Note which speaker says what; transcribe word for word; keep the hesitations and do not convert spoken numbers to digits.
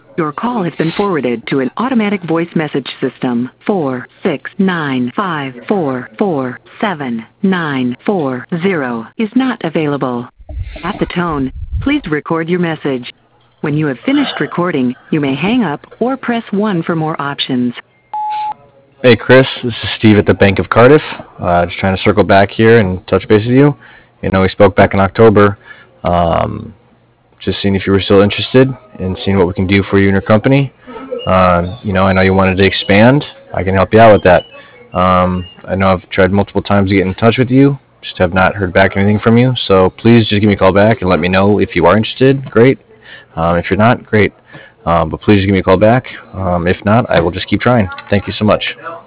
Speaker 1: Your call has been forwarded to an automatic voice message system. Four six nine five four four seven nine four zero is not available. At the tone, please record your message. When you have finished recording, you may hang up or press one for more options.
Speaker 2: Hey Chris, this is Steve at the Bank of Cardiff. Uh, just trying to circle back here and touch base with you. You know, we spoke back in October. Um, just seeing if you were still interested in seeing what we can do for you and your company. Uh, you know, I know you wanted to expand. I can help you out with that. Um, I know I've tried multiple times to get in touch with you, just have not heard back anything from you. So please just give me a call back and let me know if you are interested. Great. Um, if you're not, great. Um, but please just give me a call back. Um, if not, I will just keep trying. Thank you so much.